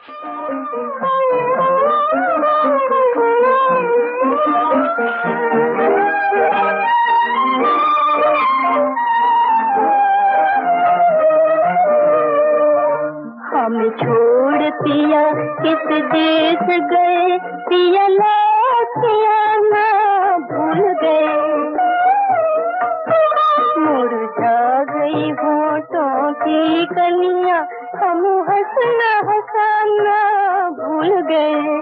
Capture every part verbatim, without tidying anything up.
हम छोड़ पिया किस देश गए, पिया लौटिया ना भूल गए। मुरझा गई होठों की कलियां, हम हंसना हंसाना भूल गए।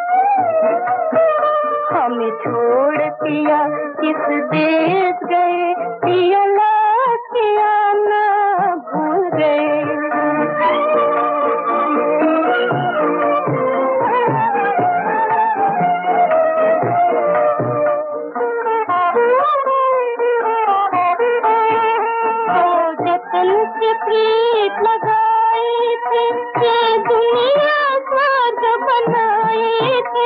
हमें छोड़ पिया किस देश गए, पिया लौटिया ना भूल गए। प्रीत लगाए थे, ये दुनिया स्वर्ग बनाए थे।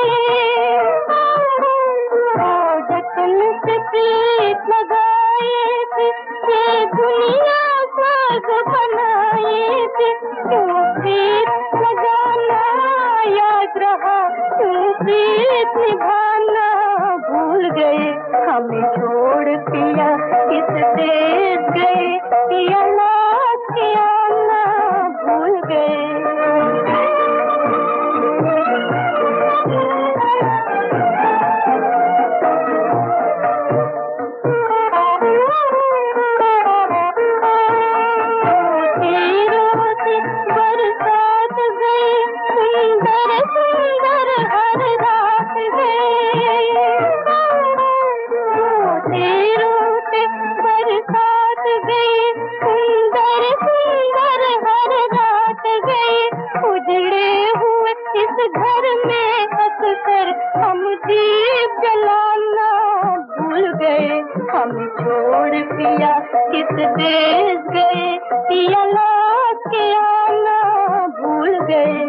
जतन से प्रीत लगाए थे, ये दुनिया स्वर्ग बनाए थे। क्यों प्रीत लगाना याद रहा, क्यों प्रीत निभाना भूल गए। हमें छोड़ पिया किस देश गए, पिया आना भूल गए। बरसात गए, सुंदर सुंदर हर रात गए। बरसात गए, सुंदर सुंदर हर रात गए। उजड़े हुए इस घर में हंसकर हम दीप जलाना भूल गए। हम छोड़ पिया किस देश गए, पिया लौट के आना भूल गए।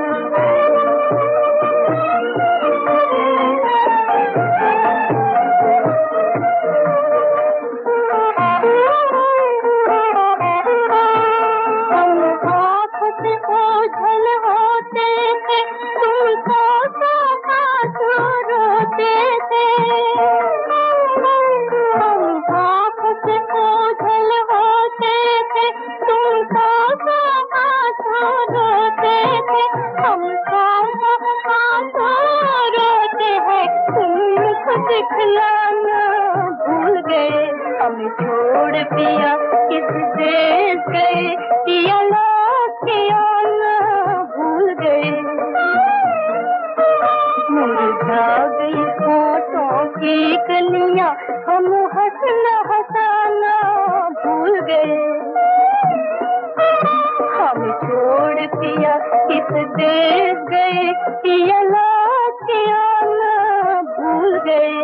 दिखलाना भूल गए। हमें छोड़ पिया किस देश गए, पिया लौट के आना भूल गए। मुरझा गई होठों की कलियां, हम हंसना हंसाना भूल गए। हमें छोड़ पिया किस देश गए, पिया लौट के आना भूल गए।